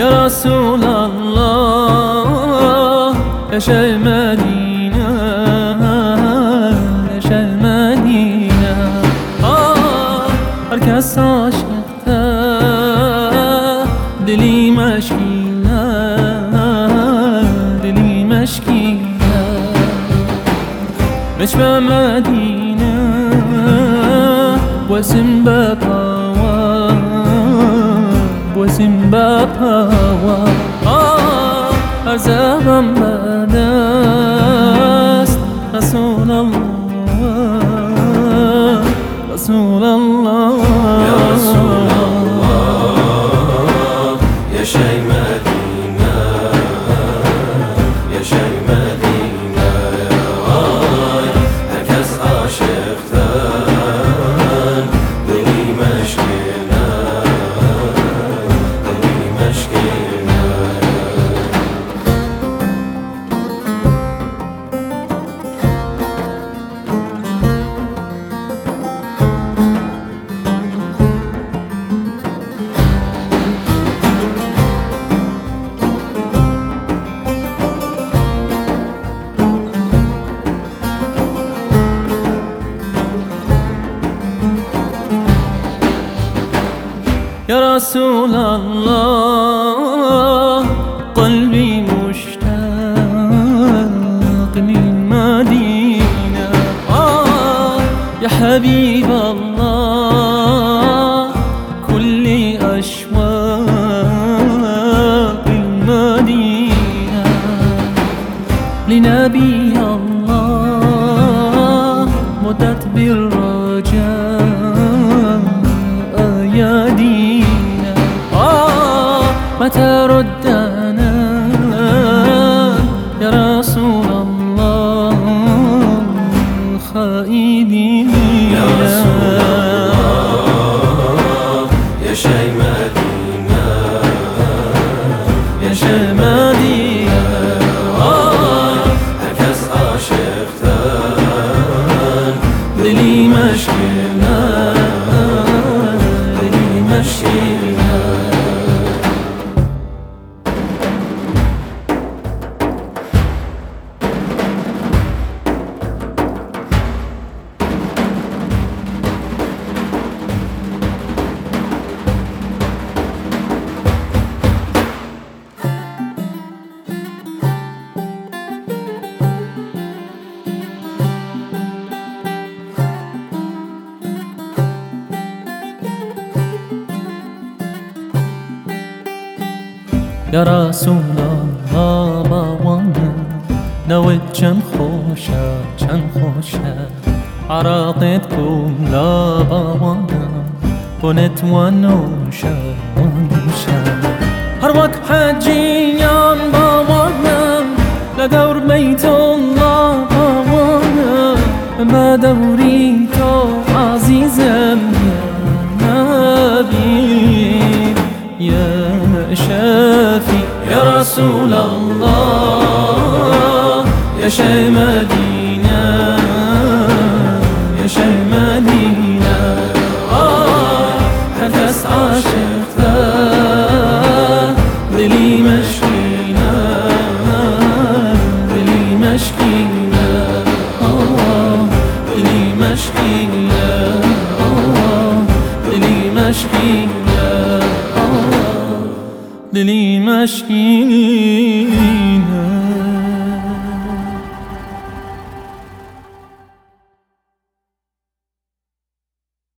يا رسول الله يا شيخ المدينة يا شيخ المدينة herkes aşıkta dili meşkine dili meşkine نجم مدينة واسم بابها واسم بابها أرزاقا بدست رسول الله رسول الله يا رسول الله يا شيخ مدينة يا شيخ مدينة herkes aşıktan dili meşkine dili meşkine يا رسول الله قلبي مشتاق للمدينة يا حبيب الله كل أشواق المدينة لنبي الله مدت بالرجاء أيادينا متى ردنا يا رسول الله خائبين يا رسول الله يا شيخ مدينة يا شيخ مدينة herkes aşıktan دلي مشكلة دلي مشكلة يا رسول الله باوانا نوت چند خوشه عراقت کن لا باوانا بنت ونوشه هر وقت حجيان باوانا لدور بيت الله باوانا ما دوري تو عزيزم يا نبي يا شافي يا رسول الله يا شيخ مدينة يا شيخ مدينة herkes aşıkta dili meşkine dili meşkine dili meşkine dili meşkine دلی مشکی